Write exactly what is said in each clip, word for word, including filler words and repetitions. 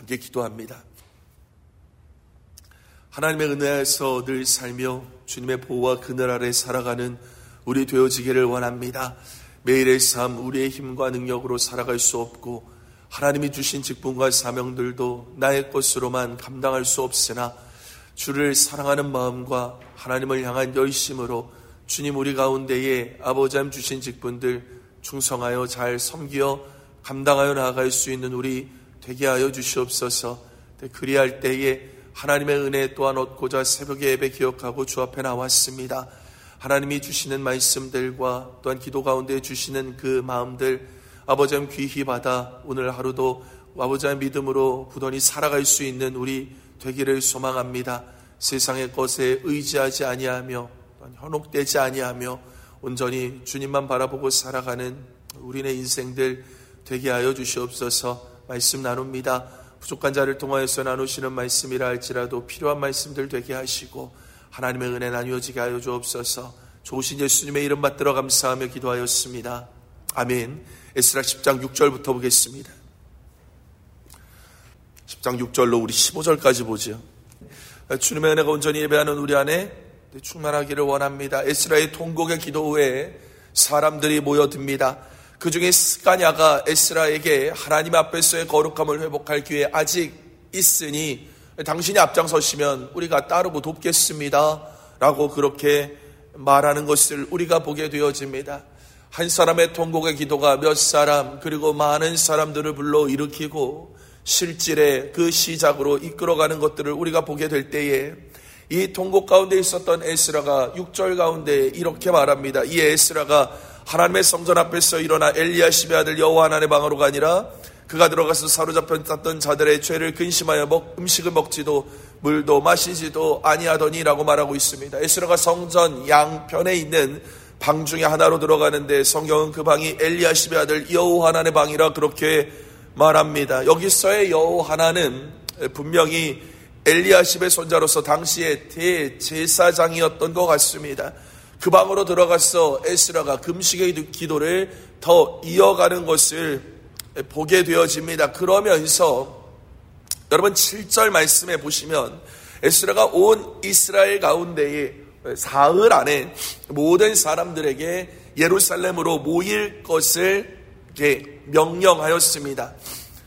함께 기도합니다. 하나님의 은혜에서 늘 살며 주님의 보호와 그늘 아래 살아가는 우리 되어지기를 원합니다. 매일의 삶 우리의 힘과 능력으로 살아갈 수 없고 하나님이 주신 직분과 사명들도 나의 것으로만 감당할 수 없으나 주를 사랑하는 마음과 하나님을 향한 열심으로 주님 우리 가운데에 아버지 하나님 주신 직분들 충성하여 잘 섬기어 감당하여 나아갈 수 있는 우리 되게 하여 주시옵소서. 그리할 때에 하나님의 은혜 또한 얻고자 새벽에 예배 기억하고 주 앞에 나왔습니다. 하나님이 주시는 말씀들과 또한 기도 가운데 주시는 그 마음들 아버지 하나님 귀히 받아 오늘 하루도 아버지 하나님 믿음으로 부단히 살아갈 수 있는 우리 되기를 소망합니다. 세상의 것에 의지하지 아니하며 현혹되지 아니하며 온전히 주님만 바라보고 살아가는 우리네 인생들 되게 하여 주시옵소서. 말씀 나눕니다. 부족한 자를 통하여서 나누시는 말씀이라 할지라도 필요한 말씀들 되게 하시고 하나님의 은혜 나뉘어지게 하여 주옵소서. 좋으신 예수님의 이름 받들어 감사하며 기도하였습니다. 아멘. 에스라 십 장 육 절부터 보겠습니다. 십 장 육 절로 우리 십오 절까지 보죠. 주님의 은혜가 온전히 예배하는 우리 안에 충만하기를 원합니다. 에스라의 통곡의 기도 후에 사람들이 모여듭니다. 그 중에 스가냐가 에스라에게 하나님 앞에서의 거룩함을 회복할 기회 아직 있으니 당신이 앞장서시면 우리가 따르고 돕겠습니다 라고 그렇게 말하는 것을 우리가 보게 되어집니다. 한 사람의 통곡의 기도가 몇 사람 그리고 많은 사람들을 불러일으키고 실질의 그 시작으로 이끌어가는 것들을 우리가 보게 될 때에 이 통곡 가운데 있었던 에스라가 육 절 가운데 이렇게 말합니다. 이 에스라가 하나님의 성전 앞에서 일어나 엘리야십의 아들 여호하난의 방으로 가니라. 그가 들어가서 사로잡혔던 자들의 죄를 근심하여 먹, 음식을 먹지도 물도 마시지도 아니하더니라고 말하고 있습니다. 에스라가 성전 양편에 있는 방 중에 하나로 들어가는데 성경은 그 방이 엘리야십의 아들 여호하난의 방이라 그렇게 말합니다. 여기서의 여호하난은 분명히 엘리야십의 손자로서 당시의 대제사장이었던 것 같습니다. 그 방으로 들어가서 에스라가 금식의 기도를 더 이어가는 것을 보게 되어집니다. 그러면서 여러분 칠 절 말씀에 보시면 에스라가 온 이스라엘 가운데에 사흘 안에 모든 사람들에게 예루살렘으로 모일 것을 명령하였습니다.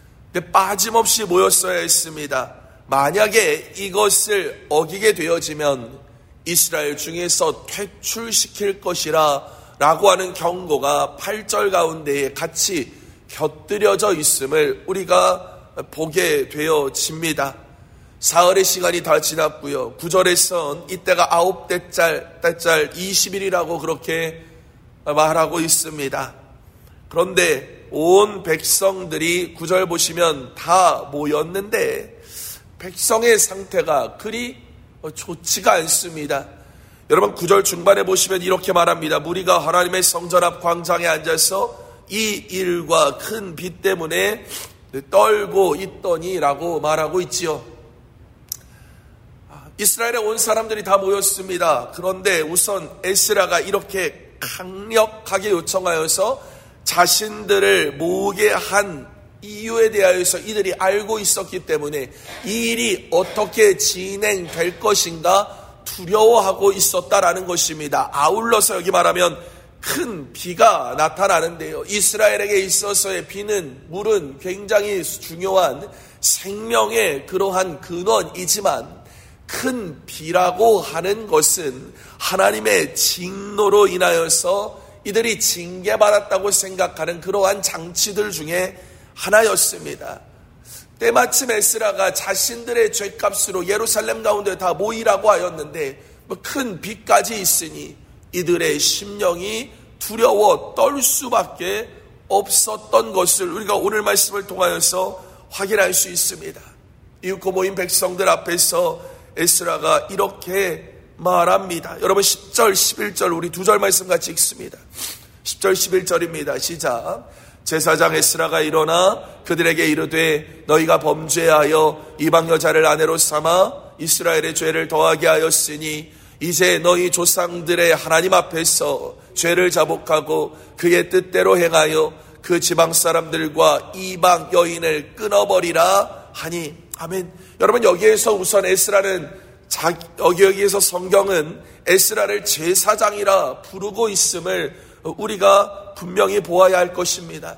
빠짐없이 모였어야 했습니다. 만약에 이것을 어기게 되어지면 이스라엘 중에서 퇴출시킬 것이라 라고 하는 경고가 팔 절 가운데에 같이 곁들여져 있음을 우리가 보게 되어집니다. 사흘의 시간이 다 지났고요. 구 절에선 이때가 아홉 달짤, 달짤 이십 일이라고 그렇게 말하고 있습니다. 그런데 온 백성들이 구 절 보시면 다 모였는데 백성의 상태가 그리 좋지가 않습니다. 여러분 구 절 중반에 보시면 이렇게 말합니다. 무리가 하나님의 성전 앞 광장에 앉아서 이 일과 큰 비 때문에 떨고 있더니라고 말하고 있지요. 이스라엘에 온 사람들이 다 모였습니다. 그런데 우선 에스라가 이렇게 강력하게 요청하여서 자신들을 모으게 한 이유에 대하여서 이들이 알고 있었기 때문에 이 일이 어떻게 진행될 것인가 두려워하고 있었다라는 것입니다. 아울러서 여기 말하면 큰 비가 나타나는데요. 이스라엘에게 있어서의 비는 물은 굉장히 중요한 생명의 그러한 근원이지만 큰 비라고 하는 것은 하나님의 징노로 인하여서 이들이 징계받았다고 생각하는 그러한 장치들 중에 하나였습니다. 때마침 에스라가 자신들의 죄값으로 예루살렘 가운데 다 모이라고 하였는데 뭐 큰 비까지 있으니 이들의 심령이 두려워 떨 수밖에 없었던 것을 우리가 오늘 말씀을 통하여서 확인할 수 있습니다. 이웃고 모인 백성들 앞에서 에스라가 이렇게 말합니다. 여러분 십 절 십일 절 우리 두 절 말씀 같이 읽습니다. 십 절 십일 절입니다. 시작. 제사장 에스라가 일어나 그들에게 이르되 너희가 범죄하여 이방 여자를 아내로 삼아 이스라엘의 죄를 더하게 하였으니 이제 너희 조상들의 하나님 앞에서 죄를 자복하고 그의 뜻대로 행하여 그 지방 사람들과 이방 여인을 끊어버리라 하니. 아멘. 여러분, 여기에서 우선 에스라는 자, 여기 여기에서 성경은 에스라를 제사장이라 부르고 있음을 우리가 분명히 보아야 할 것입니다.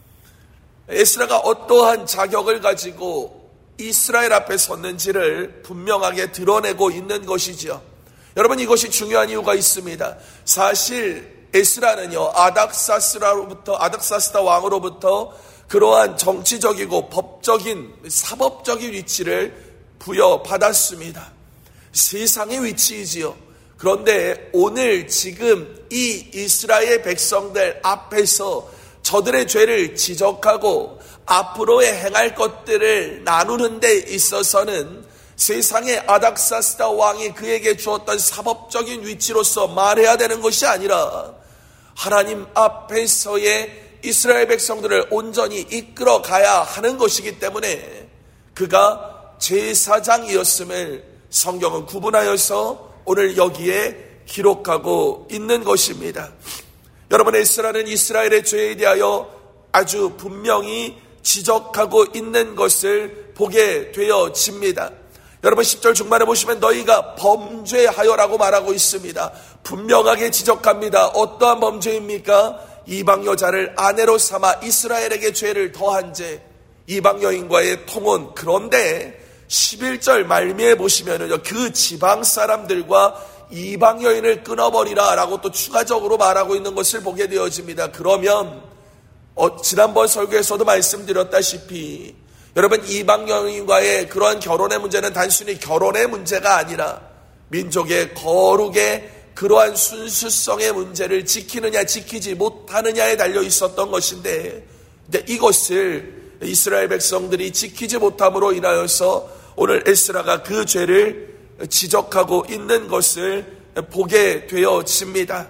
에스라가 어떠한 자격을 가지고 이스라엘 앞에 섰는지를 분명하게 드러내고 있는 것이지요. 여러분, 이것이 중요한 이유가 있습니다. 사실 에스라는요, 아닥사스라로부터 아닥사스다 왕으로부터 그러한 정치적이고 법적인 사법적인 위치를 부여받았습니다. 세상의 위치이지요. 그런데 오늘 지금 이 이스라엘 백성들 앞에서 저들의 죄를 지적하고 앞으로의 행할 것들을 나누는 데 있어서는 세상의 아닥사스다 왕이 그에게 주었던 사법적인 위치로서 말해야 되는 것이 아니라 하나님 앞에서의 이스라엘 백성들을 온전히 이끌어 가야 하는 것이기 때문에 그가 제사장이었음을 성경은 구분하여서 오늘 여기에 기록하고 있는 것입니다. 여러분, 에스라는 이스라엘의 죄에 대하여 아주 분명히 지적하고 있는 것을 보게 되어집니다. 여러분, 십 절 중반에 보시면 너희가 범죄하여라고 말하고 있습니다. 분명하게 지적합니다. 어떠한 범죄입니까? 이방 여자를 아내로 삼아 이스라엘에게 죄를 더한 죄, 이방 여인과의 통혼. 그런데 십일 절 말미에 보시면은요, 그 지방 사람들과 이방 여인을 끊어버리라 라고 또 추가적으로 말하고 있는 것을 보게 되어집니다. 그러면 어, 지난번 설교에서도 말씀드렸다시피 여러분, 이방 여인과의 그러한 결혼의 문제는 단순히 결혼의 문제가 아니라 민족의 거룩의 그러한 순수성의 문제를 지키느냐 지키지 못하느냐에 달려 있었던 것인데, 근데 이것을 이스라엘 백성들이 지키지 못함으로 인하여서 오늘 에스라가 그 죄를 지적하고 있는 것을 보게 되어집니다.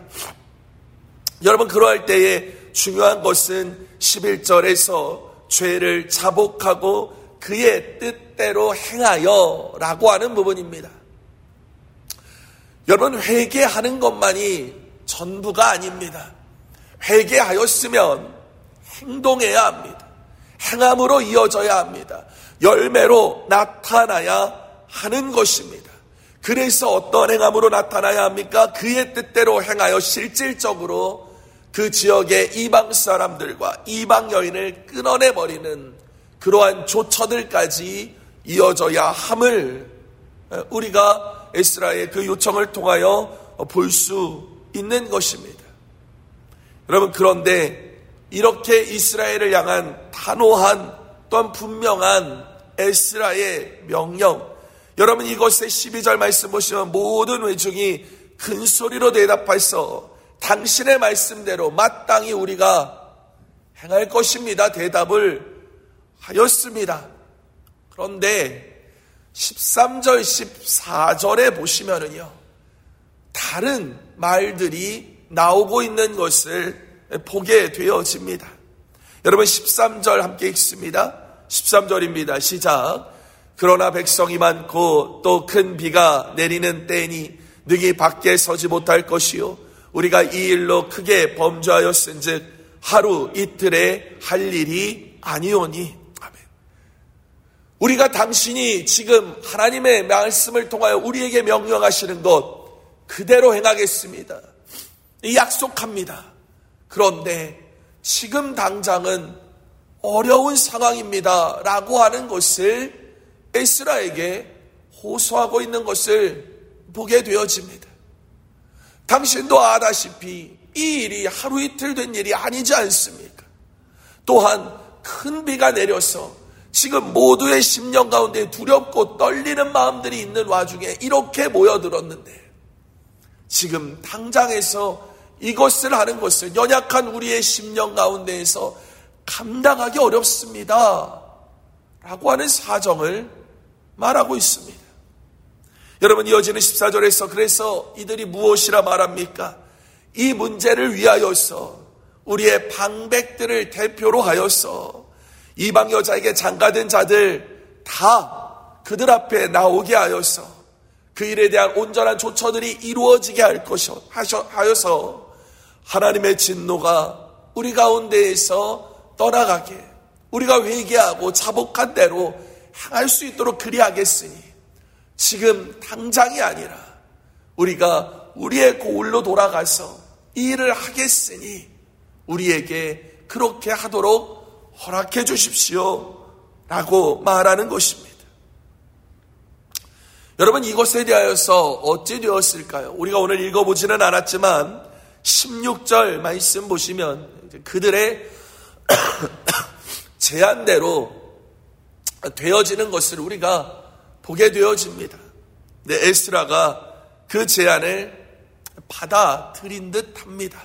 여러분, 그러할 때에 중요한 것은 십일 절에서 죄를 자복하고 그의 뜻대로 행하여 라고 하는 부분입니다. 여러분, 회개하는 것만이 전부가 아닙니다. 회개하였으면 행동해야 합니다. 행함으로 이어져야 합니다. 열매로 나타나야 하는 것입니다. 그래서 어떤 행함으로 나타나야 합니까? 그의 뜻대로 행하여 실질적으로 그 지역의 이방 사람들과 이방 여인을 끊어내버리는 그러한 조처들까지 이어져야 함을 우리가 에스라의 그 요청을 통하여 볼 수 있는 것입니다. 여러분, 그런데 이렇게 이스라엘을 향한 단호한 또한 분명한 에스라의 명령, 여러분, 이것의 십이 절 말씀 보시면 모든 회중이 큰 소리로 대답해서 당신의 말씀대로 마땅히 우리가 행할 것입니다 대답을 하였습니다. 그런데 십삼 절 십사 절에 보시면은요, 다른 말들이 나오고 있는 것을 보게 되어집니다. 여러분, 십삼 절 함께 읽습니다. 십삼 절입니다. 시작. 그러나 백성이 많고 또 큰 비가 내리는 때니 능히 밖에 서지 못할 것이요 우리가 이 일로 크게 범죄하였은즉 하루 이틀에 할 일이 아니오니. 아멘. 우리가 당신이 지금 하나님의 말씀을 통하여 우리에게 명령하시는 것 그대로 행하겠습니다. 약속합니다. 그런데 지금 당장은 어려운 상황입니다 라고 하는 것을 에스라에게 호소하고 있는 것을 보게 되어집니다. 당신도 아다시피 이 일이 하루 이틀 된 일이 아니지 않습니까? 또한 큰 비가 내려서 지금 모두의 심령 가운데 두렵고 떨리는 마음들이 있는 와중에 이렇게 모여들었는데 지금 당장에서 이것을 하는 것을 연약한 우리의 심령 가운데에서 감당하기 어렵습니다 라고 하는 사정을 말하고 있습니다. 여러분, 이어지는 십사 절에서 그래서 이들이 무엇이라 말합니까? 이 문제를 위하여서 우리의 방백들을 대표로 하여서 이방 여자에게 장가든 자들 다 그들 앞에 나오게 하여서 그 일에 대한 온전한 조처들이 이루어지게 할 것이여 하여서 하나님의 진노가 우리 가운데에서 떠나가게, 우리가 회개하고 자복한 대로 행할 수 있도록 그리하겠으니 지금 당장이 아니라 우리가 우리의 고을로 돌아가서 이 일을 하겠으니 우리에게 그렇게 하도록 허락해 주십시오 라고 말하는 것입니다. 여러분, 이것에 대하여서 어찌 되었을까요? 우리가 오늘 읽어보지는 않았지만 십육 절 말씀 보시면 그들의 제안대로 되어지는 것을 우리가 보게 되어집니다. 네, 에스라가 그 제안을 받아들인 듯합니다.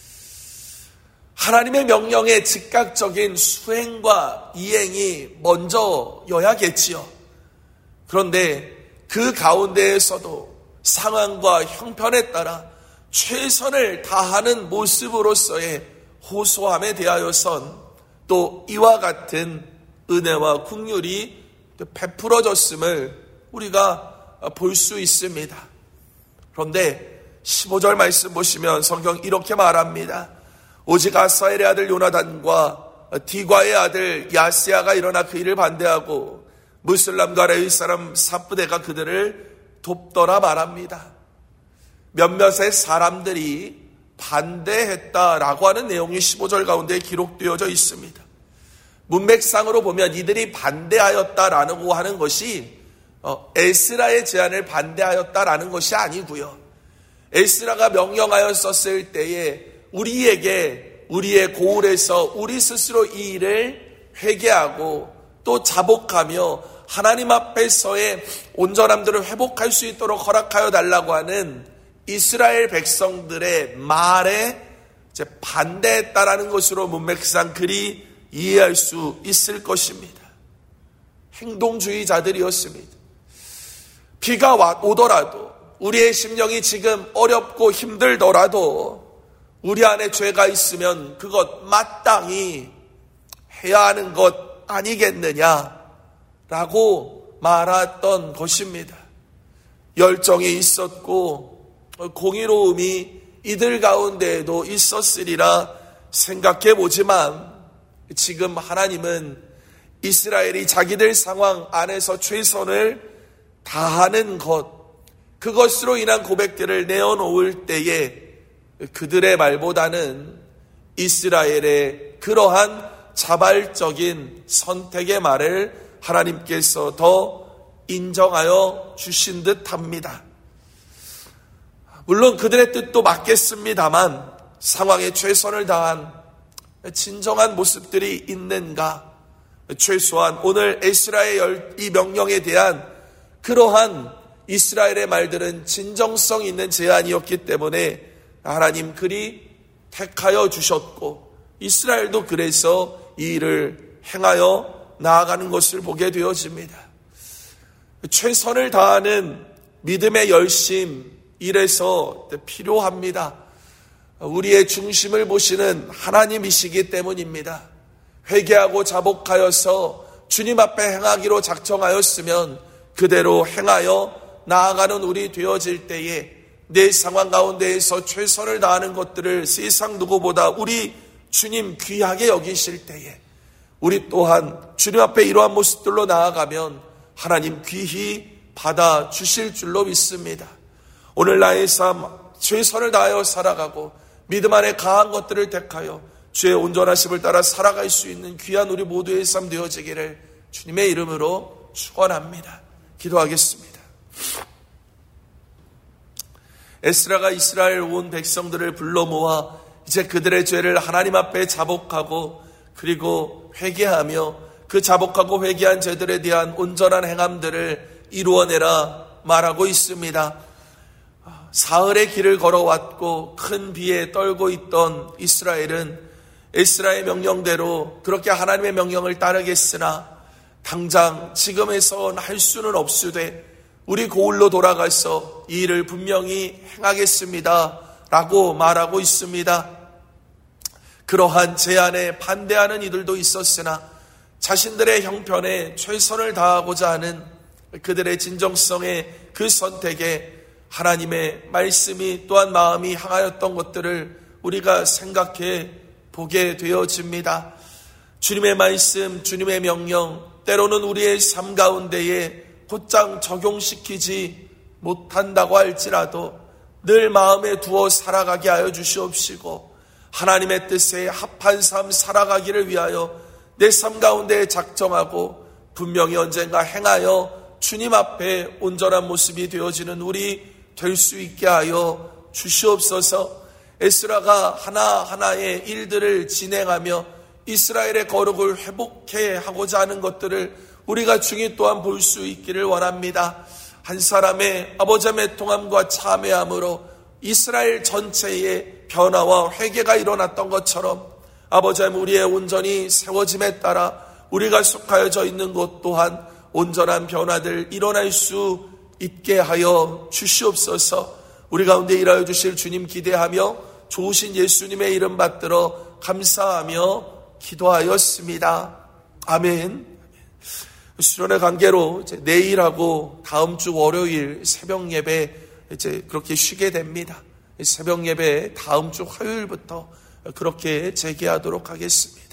하나님의 명령의 즉각적인 수행과 이행이 먼저여야겠지요. 그런데 그 가운데에서도 상황과 형편에 따라 최선을 다하는 모습으로서의 호소함에 대하여선 또 이와 같은 은혜와 긍휼이 베풀어졌음을 우리가 볼 수 있습니다. 그런데 십오 절 말씀 보시면 성경 이렇게 말합니다. 오직 아사엘의 아들 요나단과 디과의 아들 야스야가 일어나 그 일을 반대하고 무슬람과 레위 사람 삽부대가 그들을 돕더라 말합니다. 몇몇의 사람들이 반대했다라고 하는 내용이 십오 절 가운데 기록되어져 있습니다. 문맥상으로 보면 이들이 반대하였다라고 하는 것이 에스라의 제안을 반대하였다라는 것이 아니고요. 에스라가 명령하였었을 때에 우리에게 우리의 고울에서 우리 스스로 이 일을 회개하고 또 자복하며 하나님 앞에서의 온전함들을 회복할 수 있도록 허락하여 달라고 하는 이스라엘 백성들의 말에 이제 반대했다라는 것으로 문맥상 그리 이해할 수 있을 것입니다. 행동주의자들이었습니다. 비가 오더라도 우리의 심령이 지금 어렵고 힘들더라도 우리 안에 죄가 있으면 그것 마땅히 해야 하는 것 아니겠느냐라고 말했던 것입니다. 열정이 있었고 공의로움이 이들 가운데에도 있었으리라 생각해 보지만 지금 하나님은 이스라엘이 자기들 상황 안에서 최선을 다하는 것, 그것으로 인한 고백들을 내어놓을 때에 그들의 말보다는 이스라엘의 그러한 자발적인 선택의 말을 하나님께서 더 인정하여 주신 듯합니다. 물론 그들의 뜻도 맞겠습니다만 상황에 최선을 다한 진정한 모습들이 있는가? 최소한 오늘 에스라의 이 명령에 대한 그러한 이스라엘의 말들은 진정성 있는 제안이었기 때문에 하나님 그리 택하여 주셨고 이스라엘도 그래서 이 일을 행하여 나아가는 것을 보게 되어집니다. 최선을 다하는 믿음의 열심, 이래서 필요합니다. 우리의 중심을 보시는 하나님이시기 때문입니다. 회개하고 자복하여서 주님 앞에 행하기로 작정하였으면 그대로 행하여 나아가는 우리 되어질 때에 내 상황 가운데에서 최선을 다하는 것들을 세상 누구보다 우리 주님 귀하게 여기실 때에 우리 또한 주님 앞에 이러한 모습들로 나아가면 하나님 귀히 받아주실 줄로 믿습니다. 오늘 나의 삶 최선을 다하여 살아가고 믿음 안에 강한 것들을 택하여 주의 온전하심을 따라 살아갈 수 있는 귀한 우리 모두의 삶 되어지기를 주님의 이름으로 축원합니다. 기도하겠습니다. 에스라가 이스라엘 온 백성들을 불러 모아 이제 그들의 죄를 하나님 앞에 자복하고 그리고 회개하며 그 자복하고 회개한 죄들에 대한 온전한 행함들을 이루어내라 말하고 있습니다. 사흘의 길을 걸어왔고 큰 비에 떨고 있던 이스라엘은 에스라의 명령대로 그렇게 하나님의 명령을 따르겠으나 당장 지금에선 할 수는 없으되 우리 고을로 돌아가서 이 일을 분명히 행하겠습니다 라고 말하고 있습니다. 그러한 제안에 반대하는 이들도 있었으나 자신들의 형편에 최선을 다하고자 하는 그들의 진정성의 그 선택에 하나님의 말씀이 또한 마음이 향하였던 것들을 우리가 생각해 보게 되어집니다. 주님의 말씀, 주님의 명령, 때로는 우리의 삶 가운데에 곧장 적용시키지 못한다고 할지라도 늘 마음에 두어 살아가게 하여 주시옵시고 하나님의 뜻에 합한 삶 살아가기를 위하여 내 삶 가운데 작정하고 분명히 언젠가 행하여 주님 앞에 온전한 모습이 되어지는 우리 될 수 있게 하여 주시옵소서. 에스라가 하나하나의 일들을 진행하며 이스라엘의 거룩을 회복해 하고자 하는 것들을 우리가 중히 또한 볼 수 있기를 원합니다. 한 사람의 아버지의 통함과 참회함으로 이스라엘 전체의 변화와 회개가 일어났던 것처럼 아버지 하나님 우리의 온전히 세워짐에 따라 우리가 속하여져 있는 곳 또한 온전한 변화들 일어날 수 있게 하여 주시옵소서. 우리 가운데 일하여 주실 주님 기대하며 좋으신 예수님의 이름 받들어 감사하며 기도하였습니다. 아멘. 수련의 관계로 이제 내일하고 다음 주 월요일 새벽 예배 이제 그렇게 쉬게 됩니다. 새벽 예배 다음 주 화요일부터 그렇게 재개하도록 하겠습니다.